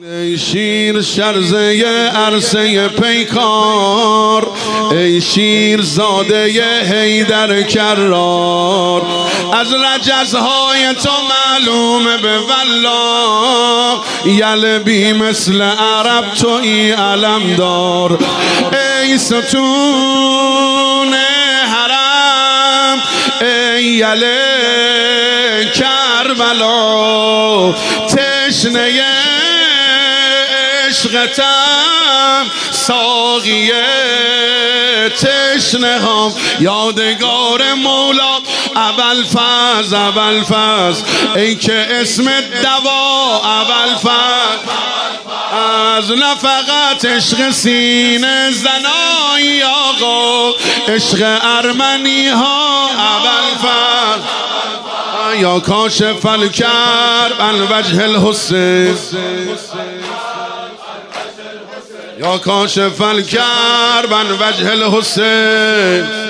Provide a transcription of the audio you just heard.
ای شیر شرزه عرصه پیکار، ای شیر زاده حیدر کرار، از رجزهای تو معلومه به والله، یلبی مثل عرب توی علمدار. ای ستون حرم، ای یله کربلا، تشنه عشقتم ساقی تشنه هم، یادگار مولا ابوالفضل ابوالفضل، ای که اسم دوا ابوالفضل، از نه فقط عشق سینه زنایی آقا، عشق ارمنی ها ابوالفضل، یا کاشف الکرب عن وجه الحسین، یا کاشف الکرب عن وجه الحسین.